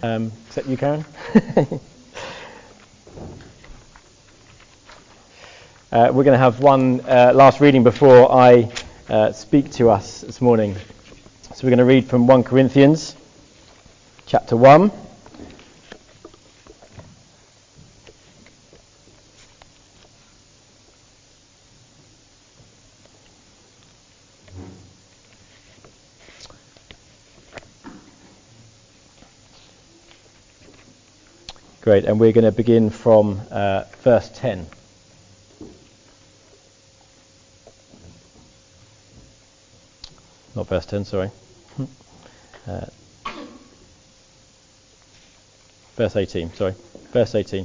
Except you, Karen. We're going to have one last reading before I speak to us this morning. So we're going to read from 1 Corinthians chapter 1. Great, and we're going to begin from verse 10. Not verse 10, sorry. Verse 18, sorry. Verse 18.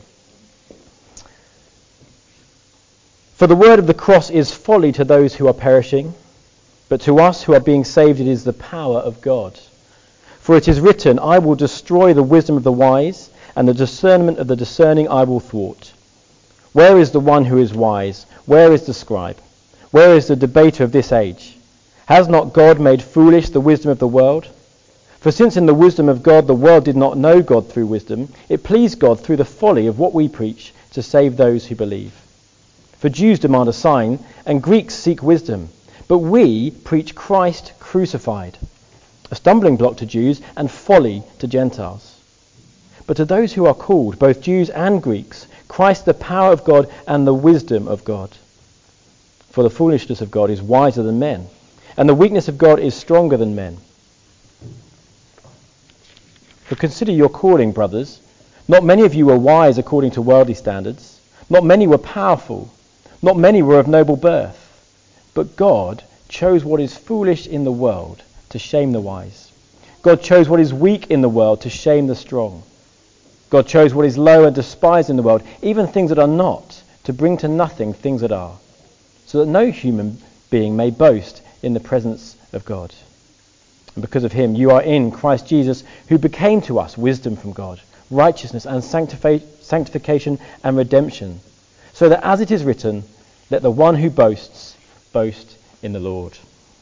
For the word of the cross is folly to those who are perishing, but to us who are being saved it is the power of God. For it is written, I will destroy the wisdom of the wise, and the discernment of the discerning I will thwart. Where is the one who is wise? Where is the scribe? Where is the debater of this age? Has not God made foolish the wisdom of the world? For since in the wisdom of God the world did not know God through wisdom, it pleased God through the folly of what we preach to save those who believe. For Jews demand a sign, and Greeks seek wisdom, but we preach Christ crucified, a stumbling block to Jews and folly to Gentiles. But to those who are called, both Jews and Greeks, Christ the power of God and the wisdom of God. For the foolishness of God is wiser than men, and the weakness of God is stronger than men. For consider your calling, brothers. Not many of you were wise according to worldly standards. Not many were powerful. Not many were of noble birth. But God chose what is foolish in the world to shame the wise. God chose what is weak in the world to shame the strong. God chose what is low and despised in the world, even things that are not, to bring to nothing things that are, so that no human being may boast in the presence of God. And because of him, you are in Christ Jesus, who became to us wisdom from God, righteousness and sanctification and redemption, so that as it is written, let the one who boasts, boast in the Lord.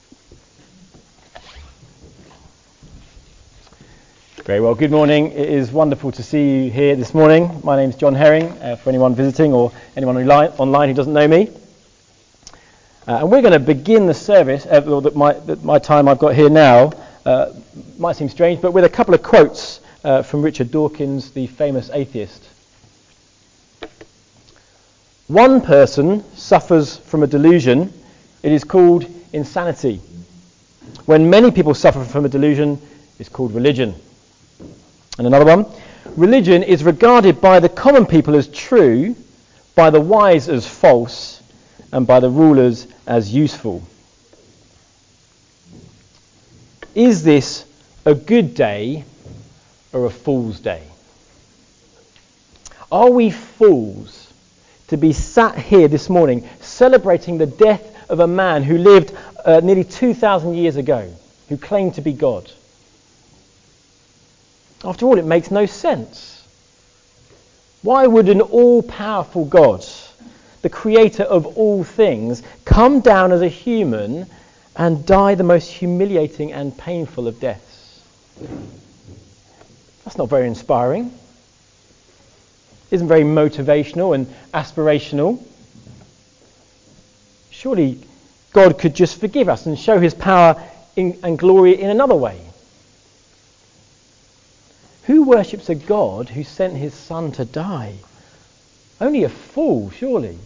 Very well, good morning. It is wonderful to see you here this morning. My name's John Herring, for anyone visiting or anyone online who doesn't know me. And we're going to begin the service, my time I've got here now, might seem strange, but with a couple of quotes from Richard Dawkins, the famous atheist. One person suffers from a delusion, it is called insanity. When many people suffer from a delusion, it's called religion. And another one, religion is regarded by the common people as true, by the wise as false, and by the rulers as useful. Is this a good day or a fool's day? Are we fools to be sat here this morning celebrating the death of a man who lived nearly 2,000 years ago, who claimed to be God? After all, it makes no sense. Why would an all-powerful God, the creator of all things, come down as a human and die the most humiliating and painful of deaths? That's not very inspiring. Isn't very motivational and aspirational. Surely God could just forgive us and show his power and glory in another way. Who worships a God who sent his son to die? Only a fool, surely.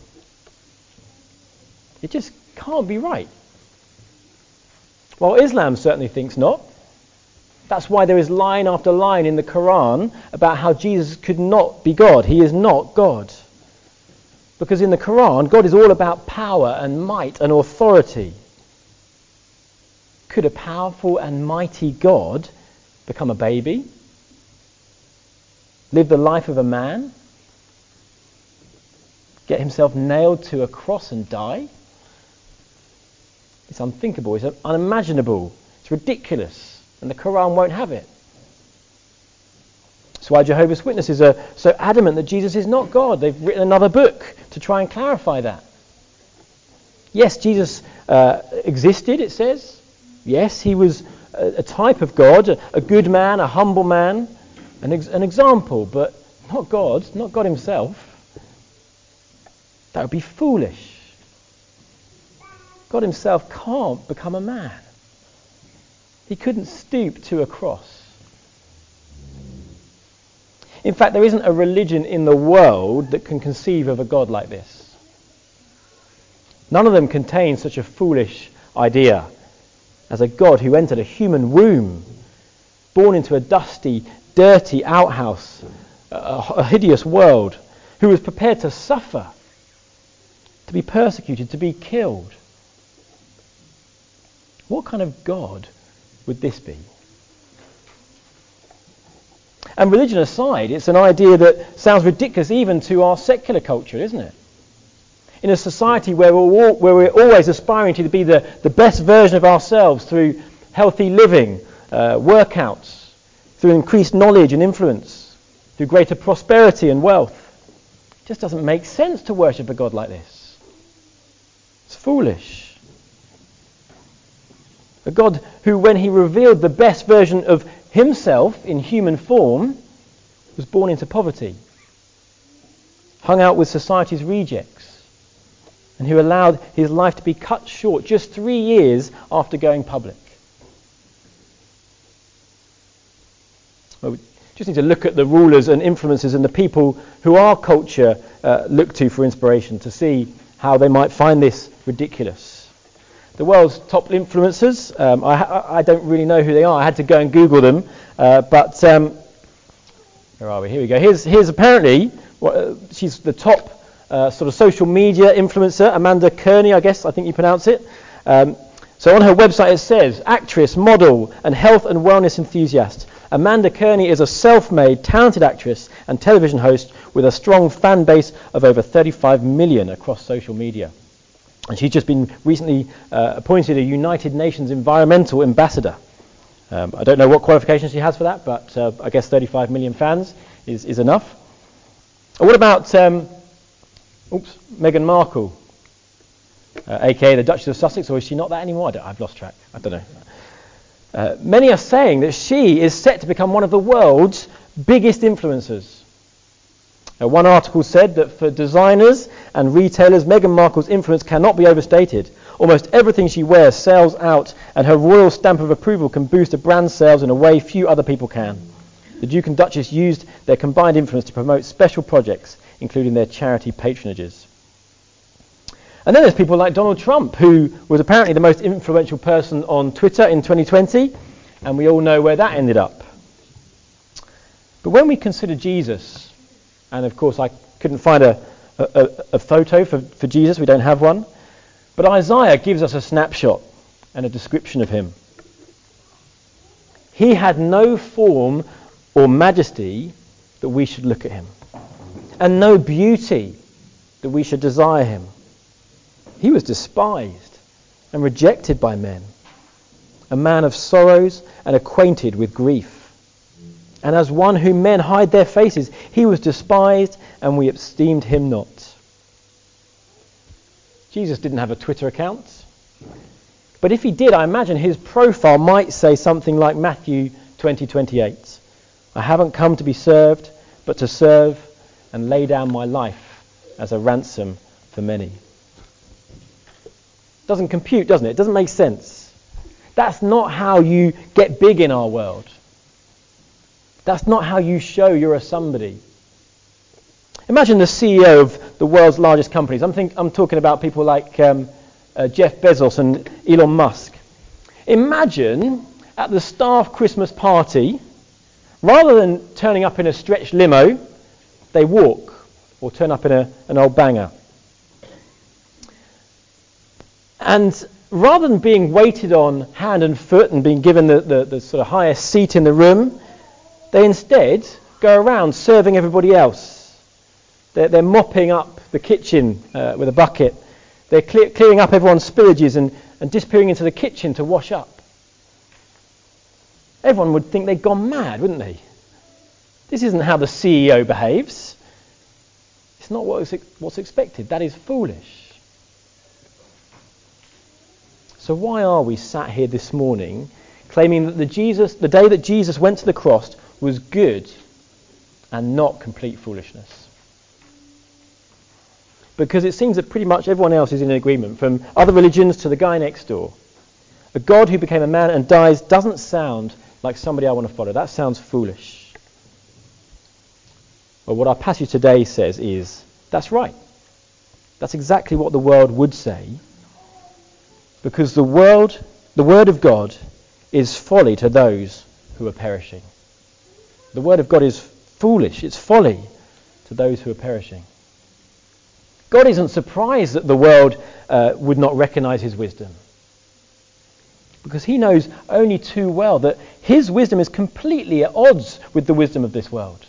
It just can't be right. Well, Islam certainly thinks not. That's why there is line after line in the Quran about how Jesus could not be God. He is not God. Because in the Quran, God is all about power and might and authority. Could a powerful and mighty God become a baby? Live the life of a man? Get himself nailed to a cross and die? It's unthinkable, it's unimaginable, it's ridiculous, and the Quran won't have it. That's why Jehovah's Witnesses are so adamant that Jesus is not God. They've written another book to try and clarify that. Yes, Jesus existed, it says. Yes, he was a type of God, a good man, a humble man. an example, but not God himself. That would be foolish. God himself can't become a man. He couldn't stoop to a cross. In fact, there isn't a religion in the world that can conceive of a God like this. None of them contain such a foolish idea as a God who entered a human womb, born into a dusty, dirty outhouse, a hideous world, who was prepared to suffer, to be persecuted, to be killed. What kind of God would this be? And religion aside, it's an idea that sounds ridiculous even to our secular culture, isn't it? In a society where we're always aspiring to be the best version of ourselves through healthy living, workouts, through increased knowledge and influence, through greater prosperity and wealth. It just doesn't make sense to worship a God like this. It's foolish. A God who, when he revealed the best version of himself in human form, was born into poverty, hung out with society's rejects, and who allowed his life to be cut short just 3 years after going public. Well, we just need to look at the rulers and influencers and the people who our culture look to for inspiration to see how they might find this ridiculous. The world's top influencers, I don't really know who they are. I had to go and Google them. But where are we? Here we go. Here's apparently, she's the top sort of social media influencer, Amanda Kearney, I think you pronounce it. So on her website it says, actress, model, and health and wellness enthusiast. Amanda Kearney is a self-made, talented actress and television host with a strong fan base of over 35 million across social media. And she's just been recently appointed a United Nations Environmental Ambassador. I don't know what qualifications she has for that, but I guess 35 million fans is enough. What about Meghan Markle, aka the Duchess of Sussex, or is she not that anymore? I've lost track. I don't know. Many are saying that she is set to become one of the world's biggest influencers. One article said that for designers and retailers, Meghan Markle's influence cannot be overstated. Almost everything she wears sells out, and her royal stamp of approval can boost a brand's sales in a way few other people can. The Duke and Duchess used their combined influence to promote special projects, including their charity patronages. And then there's people like Donald Trump, who was apparently the most influential person on Twitter in 2020, and we all know where that ended up. But when we consider Jesus, and of course I couldn't find a photo for Jesus, we don't have one, but Isaiah gives us a snapshot and a description of him. He had no form or majesty that we should look at him, and no beauty that we should desire him. He was despised and rejected by men, a man of sorrows and acquainted with grief. And as one whom men hide their faces, he was despised, and we esteemed him not. Jesus didn't have a Twitter account. But if he did, I imagine his profile might say something like Matthew 20:28. I haven't come to be served, but to serve and lay down my life as a ransom for many. Doesn't compute, doesn't it? It doesn't make sense. That's not how you get big in our world. That's not how you show you're a somebody. Imagine the CEO of the world's largest companies. I'm talking about people like Jeff Bezos and Elon Musk. Imagine at the staff Christmas party, rather than turning up in a stretched limo, they walk or turn up in an old banger. And rather than being waited on hand and foot and being given the sort of highest seat in the room, they instead go around serving everybody else. They're mopping up the kitchen with a bucket. They're clearing up everyone's spillages and disappearing into the kitchen to wash up. Everyone would think they'd gone mad, wouldn't they? This isn't how the CEO behaves. It's not what's expected. That is foolish. So why are we sat here this morning claiming that the day that Jesus went to the cross was good and not complete foolishness. Because it seems that pretty much everyone else is in agreement, from other religions to the guy next door. A God who became a man and dies doesn't sound like somebody I want to follow. That sounds foolish. Well, what our passage today says is, that's right. That's exactly what the world would say, because the word of God is folly to those who are perishing. The word of God is foolish, it's folly to those who are perishing. God isn't surprised that the world would not recognize his wisdom, because he knows only too well that his wisdom is completely at odds with the wisdom of this world.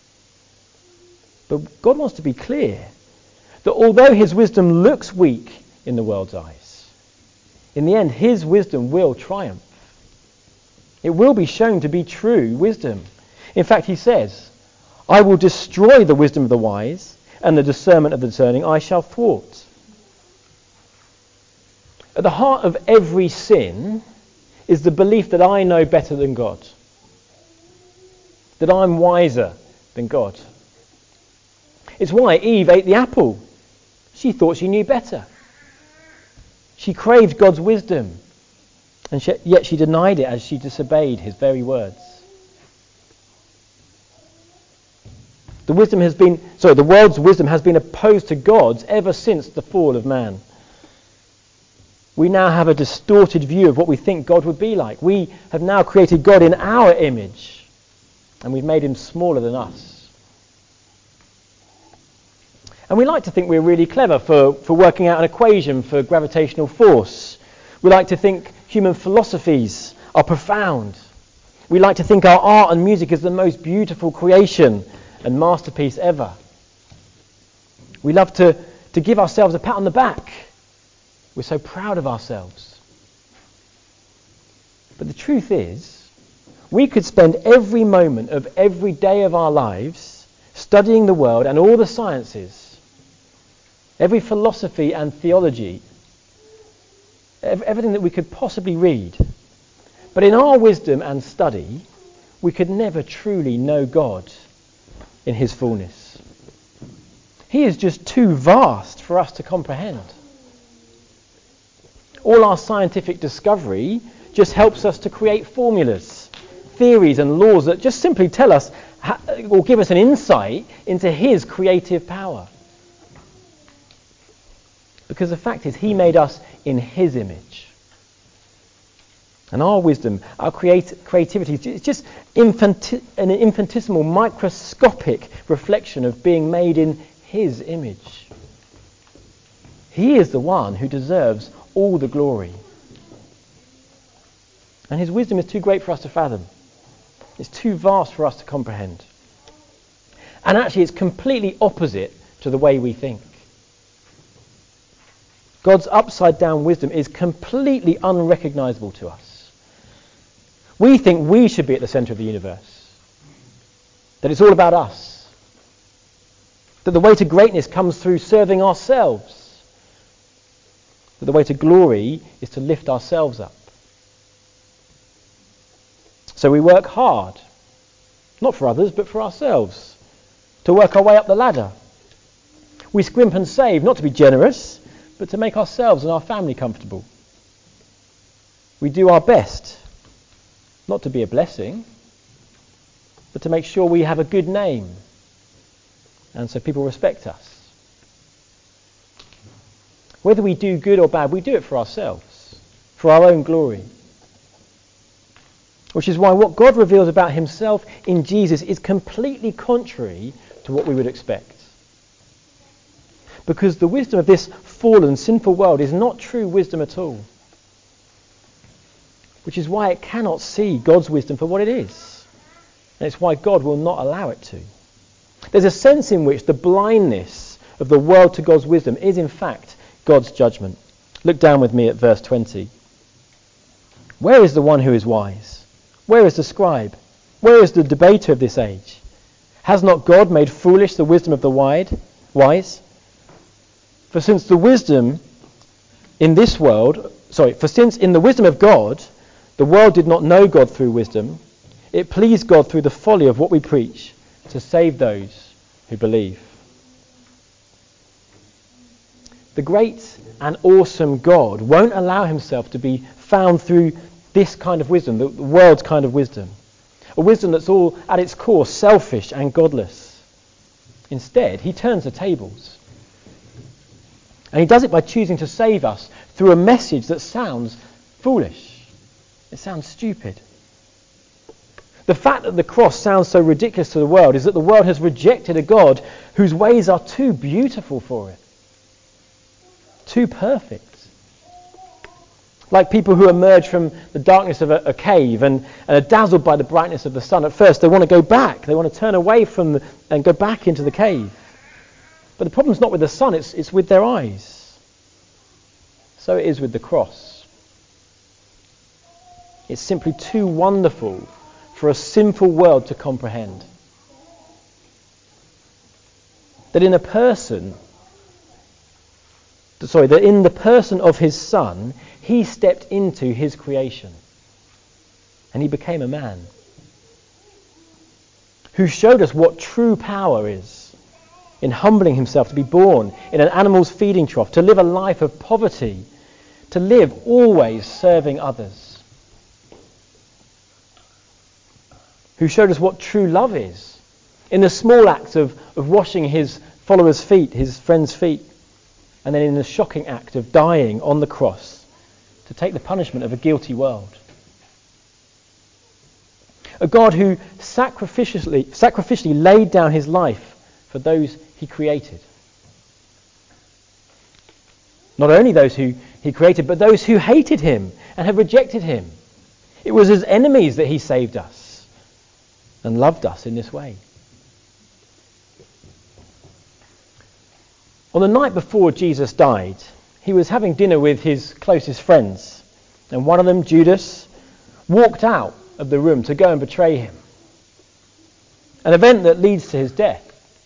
But God wants to be clear that although his wisdom looks weak in the world's eyes, in the end his wisdom will triumph. It will be shown to be true wisdom. In fact, he says, I will destroy the wisdom of the wise, and the discernment of the discerning I shall thwart. At the heart of every sin is the belief that I know better than God, that I'm wiser than God. It's why Eve ate the apple. She thought she knew better. She craved God's wisdom, and yet she denied it as she disobeyed his very words. The world's wisdom has been opposed to God's ever since the fall of man. We now have a distorted view of what we think God would be like. We have now created God in our image, and we've made him smaller than us. And we like to think we're really clever for working out an equation for gravitational force. We like to think human philosophies are profound. We like to think our art and music is the most beautiful creation and masterpiece ever. We love to give ourselves a pat on the back. We're so proud of ourselves. But the truth is, we could spend every moment of every day of our lives studying the world and all the sciences, every philosophy and theology, everything that we could possibly read. But in our wisdom and study, we could never truly know God in his fullness. He is just too vast for us to comprehend. All our scientific discovery just helps us to create formulas, theories and laws that just simply tell us or give us an insight into his creative power. Because the fact is, he made us in his image. And our wisdom, our creativity, is just an infinitesimal, microscopic reflection of being made in his image. He is the one who deserves all the glory. And his wisdom is too great for us to fathom. It's too vast for us to comprehend. And actually, it's completely opposite to the way we think. God's upside-down wisdom is completely unrecognizable to us. We think we should be at the center of the universe, that it's all about us, that the way to greatness comes through serving ourselves, that the way to glory is to lift ourselves up. So we work hard, not for others, but for ourselves, to work our way up the ladder. We scrimp and save, not to be generous, but to make ourselves and our family comfortable. We do our best, not to be a blessing, but to make sure we have a good name, and so people respect us. Whether we do good or bad, we do it for ourselves, for our own glory. Which is why what God reveals about himself in Jesus is completely contrary to what we would expect. Because the wisdom of this fallen, sinful world is not true wisdom at all. Which is why it cannot see God's wisdom for what it is. And it's why God will not allow it to. There's a sense in which the blindness of the world to God's wisdom is in fact God's judgment. Look down with me at verse 20. Where is the one who is wise? Where is the scribe? Where is the debater of this age? Has not God made foolish the wisdom of the wise? For since in the wisdom of God, the world did not know God through wisdom, it pleased God through the folly of what we preach to save those who believe. The great and awesome God won't allow himself to be found through this kind of wisdom, the world's kind of wisdom. A wisdom that's all at its core selfish and godless. Instead, he turns the tables. And he does it by choosing to save us through a message that sounds foolish. It sounds stupid. The fact that the cross sounds so ridiculous to the world is that the world has rejected a God whose ways are too beautiful for it. Too perfect. Like people who emerge from the darkness of a cave and are dazzled by the brightness of the sun. At first they want to go back. They want to turn away from and go back into the cave. But the problem's not with the sun, it's with their eyes. So it is with the cross. It's simply too wonderful for a sinful world to comprehend. That in the person of his Son, he stepped into his creation. And he became a man. Who showed us what true power is. In humbling himself to be born in an animal's feeding trough, to live a life of poverty, to live always serving others. Who showed us what true love is in the small act of washing his followers' feet, his friends' feet, and then in the shocking act of dying on the cross to take the punishment of a guilty world. A God who sacrificially laid down his life for those he created. Not only those who he created, but those who hated him and have rejected him. It was as enemies that he saved us and loved us in this way. On the night before Jesus died, he was having dinner with his closest friends, and one of them, Judas, walked out of the room to go and betray him. An event that leads to his death.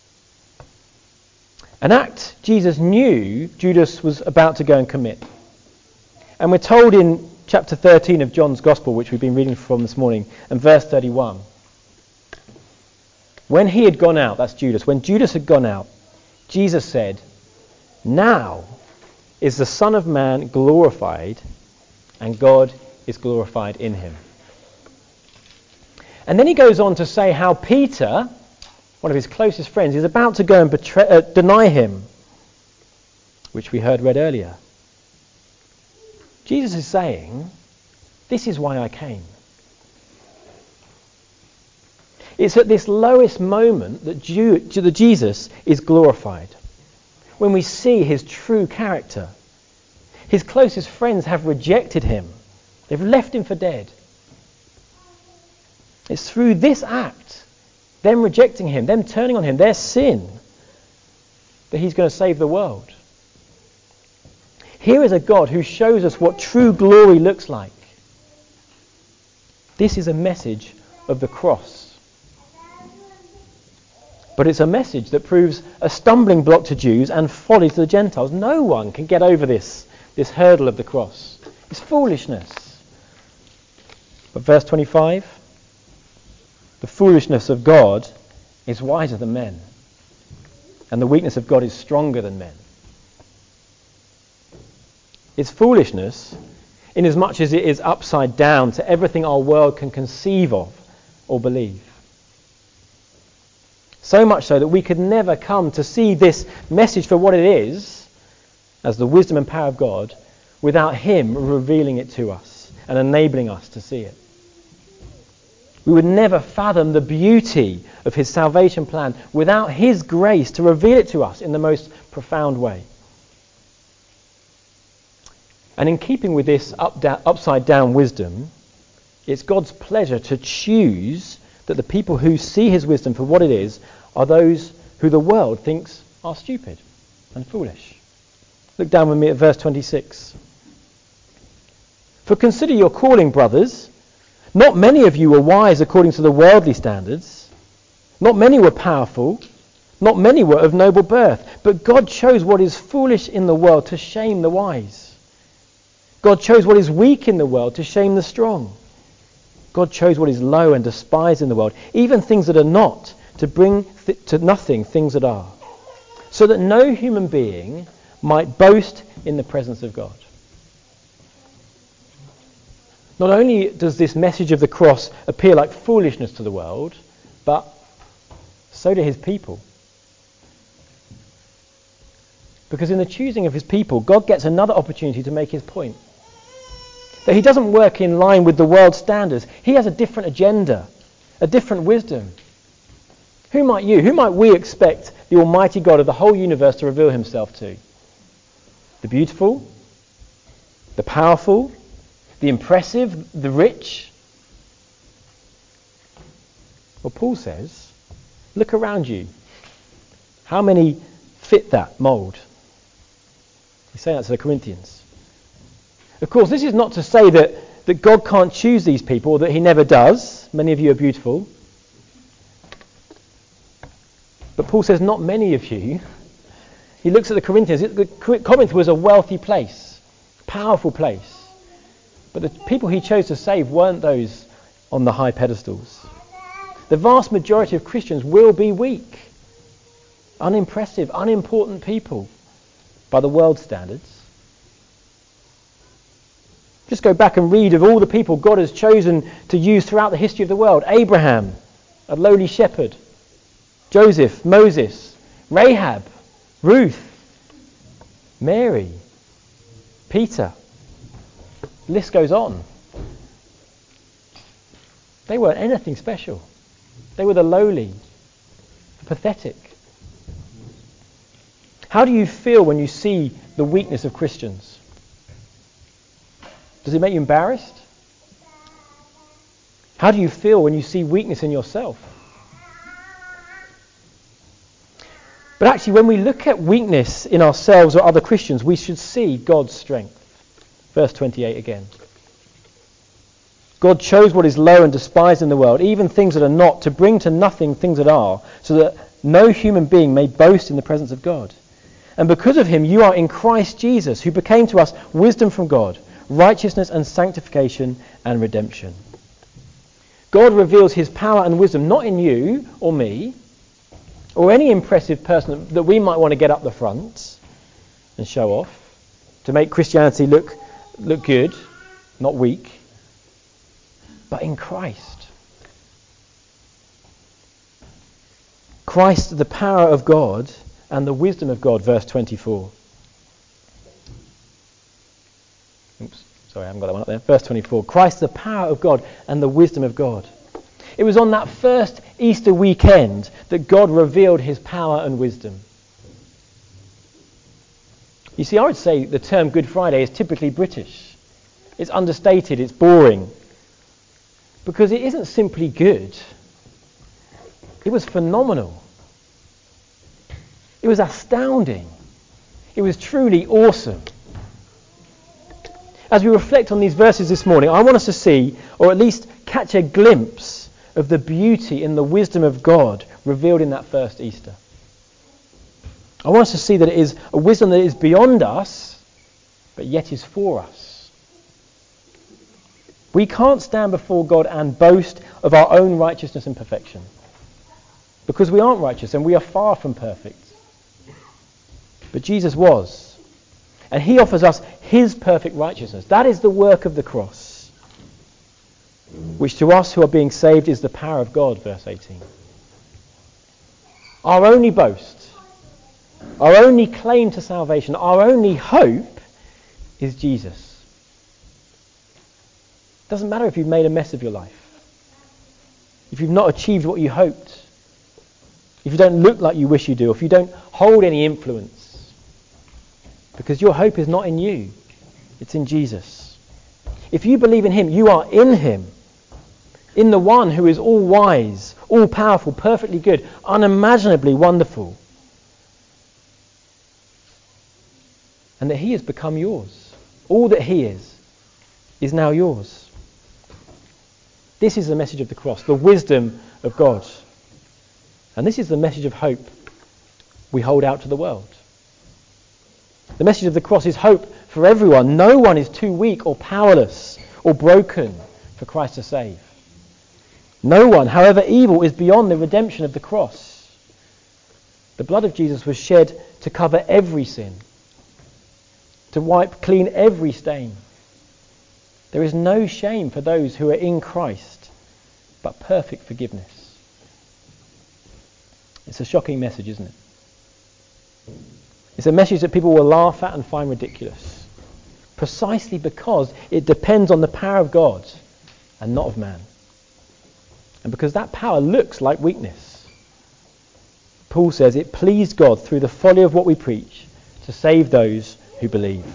An act Jesus knew Judas was about to go and commit. And we're told in chapter 13 of John's Gospel, which we've been reading from this morning, and verse 31. When he had gone out, that's Judas, when Judas had gone out, Jesus said, "Now is the Son of Man glorified, and God is glorified in him." And then he goes on to say how Peter, one of his closest friends, is about to go and deny him, which we heard read earlier. Jesus is saying, this is why I came. It's at this lowest moment that Jesus is glorified. When we see his true character. His closest friends have rejected him. They've left him for dead. It's through this act, them rejecting him, them turning on him, their sin, that he's going to save the world. Here is a God who shows us what true glory looks like. This is a message of the cross. But it's a message that proves a stumbling block to Jews and folly to the Gentiles. No one can get over this hurdle of the cross. It's foolishness. But verse 25, the foolishness of God is wiser than men, and the weakness of God is stronger than men. It's foolishness inasmuch as it is upside down to everything our world can conceive of or believe. So much so that we could never come to see this message for what it is, as the wisdom and power of God, without him revealing it to us and enabling us to see it. We would never fathom the beauty of his salvation plan without his grace to reveal it to us in the most profound way. And in keeping with this upside down wisdom, it's God's pleasure to choose that the people who see his wisdom for what it is are those who the world thinks are stupid and foolish. Look down with me at verse 26. For consider your calling, brothers. Not many of you were wise according to the worldly standards. Not many were powerful. Not many were of noble birth. But God chose what is foolish in the world to shame the wise. God chose what is weak in the world to shame the strong. God chose what is low and despised in the world, even things that are not, to bring to nothing things that are, so that no human being might boast in the presence of God. Not only does this message of the cross appear like foolishness to the world, but so do his people. Because in the choosing of his people, God gets another opportunity to make his point. That he doesn't work in line with the world's standards. He has a different agenda, a different wisdom. Who might we expect the Almighty God of the whole universe to reveal himself to? The beautiful, the powerful, the impressive, the rich? Well, Paul says, look around you. How many fit that mould? He's saying that to the Corinthians. Of course, this is not to say that God can't choose these people, or that he never does. Many of you are beautiful. But Paul says, not many of you. He looks at the Corinthians. Corinth was a wealthy place, powerful place. But the people he chose to save weren't those on the high pedestals. The vast majority of Christians will be weak, unimpressive, unimportant people by the world's standards. Just go back and read of all the people God has chosen to use throughout the history of the world. Abraham, a lowly shepherd. Joseph, Moses, Rahab, Ruth, Mary, Peter. The list goes on. They weren't anything special. They were the lowly, the pathetic. How do you feel when you see the weakness of Christians? Does it make you embarrassed? How do you feel when you see weakness in yourself? But actually, when we look at weakness in ourselves or other Christians, we should see God's strength. Verse 28 again. God chose what is low and despised in the world, even things that are not, to bring to nothing things that are, so that no human being may boast in the presence of God. And because of him, you are in Christ Jesus, who became to us wisdom from God, righteousness and sanctification and redemption. God reveals his power and wisdom not in you or me, or any impressive person that we might want to get up the front and show off, to make Christianity look good, not weak, but in Christ. Christ, the power of God and the wisdom of God, verse 24. Oops, sorry, I haven't got that one up there. Verse 24. Christ, the power of God and the wisdom of God. It was on that first Easter weekend that God revealed his power and wisdom. You see, I would say the term Good Friday is typically British. It's understated, it's boring. Because it isn't simply good. It was phenomenal. It was astounding. It was truly awesome. As we reflect on these verses this morning, I want us to see, or at least catch a glimpse of the beauty and the wisdom of God revealed in that first Easter. I want us to see that it is a wisdom that is beyond us, but yet is for us. We can't stand before God and boast of our own righteousness and perfection, because we aren't righteous and we are far from perfect. But Jesus was, and he offers us his perfect righteousness. That is the work of the cross, which to us who are being saved is the power of God, verse 18. Our only boast, our only claim to salvation, our only hope is Jesus. It doesn't matter if you've made a mess of your life, if you've not achieved what you hoped, if you don't look like you wish you do, if you don't hold any influence, because your hope is not in you, it's in Jesus. If you believe in him, you are in him, in the one who is all wise, all powerful, perfectly good, unimaginably wonderful. And that he has become yours. All that he is now yours. This is the message of the cross, the wisdom of God. And this is the message of hope we hold out to the world. The message of the cross is hope for everyone. No one is too weak or powerless or broken for Christ to save. No one, however evil, is beyond the redemption of the cross. The blood of Jesus was shed to cover every sin, to wipe clean every stain. There is no shame for those who are in Christ, but perfect forgiveness. It's a shocking message, isn't it? It's a message that people will laugh at and find ridiculous, precisely because it depends on the power of God and not of man. And because that power looks like weakness. Paul says it pleased God through the folly of what we preach to save those who believe.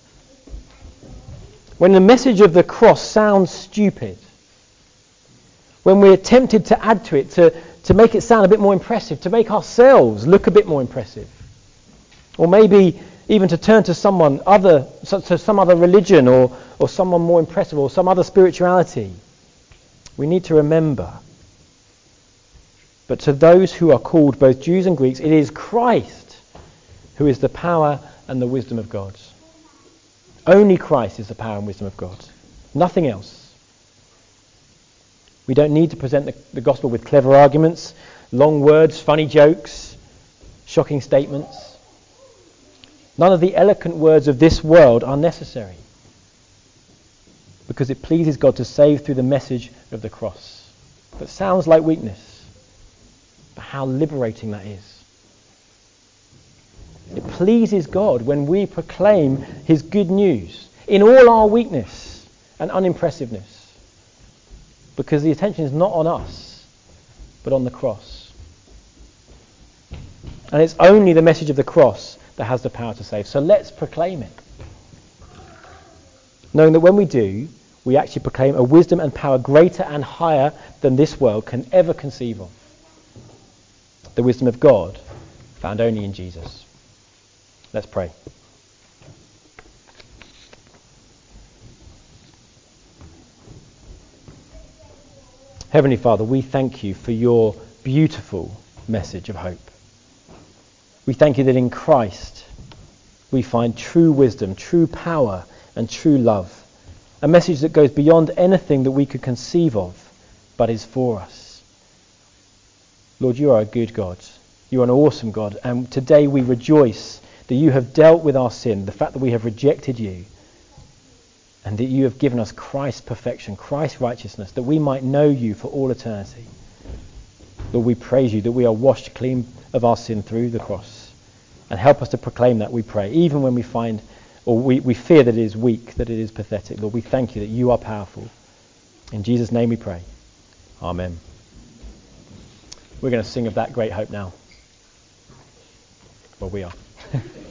When the message of the cross sounds stupid, when we're tempted to add to it, to make it sound a bit more impressive, to make ourselves look a bit more impressive, or maybe even to turn to some other religion or someone more impressive or some other spirituality, we need to remember. But to those who are called both Jews and Greeks, it is Christ who is the power and the wisdom of God. Only Christ is the power and wisdom of God. Nothing else. We don't need to present the gospel with clever arguments, long words, funny jokes, shocking statements. None of the eloquent words of this world are necessary, because it pleases God to save through the message of the cross. But sounds like weakness. But how liberating that is. It pleases God when we proclaim his good news in all our weakness and unimpressiveness, because the attention is not on us, but on the cross. And it's only the message of the cross that has the power to save. So let's proclaim it, knowing that when we do, we actually proclaim a wisdom and power greater and higher than this world can ever conceive of. The wisdom of God found only in Jesus. Let's pray. Heavenly Father, we thank you for your beautiful message of hope. We thank you that in Christ we find true wisdom, true power, and true love. A message that goes beyond anything that we could conceive of, but is for us. Lord, you are a good God. You are an awesome God. And today we rejoice that you have dealt with our sin, the fact that we have rejected you, and that you have given us Christ's perfection, Christ's righteousness, that we might know you for all eternity. Lord, we praise you that we are washed clean of our sin through the cross. And help us to proclaim that, we pray, even when we find, or we fear that it is weak, that it is pathetic. Lord, we thank you that you are powerful. In Jesus' name we pray. Amen. We're going to sing of that great hope now. Well, we are.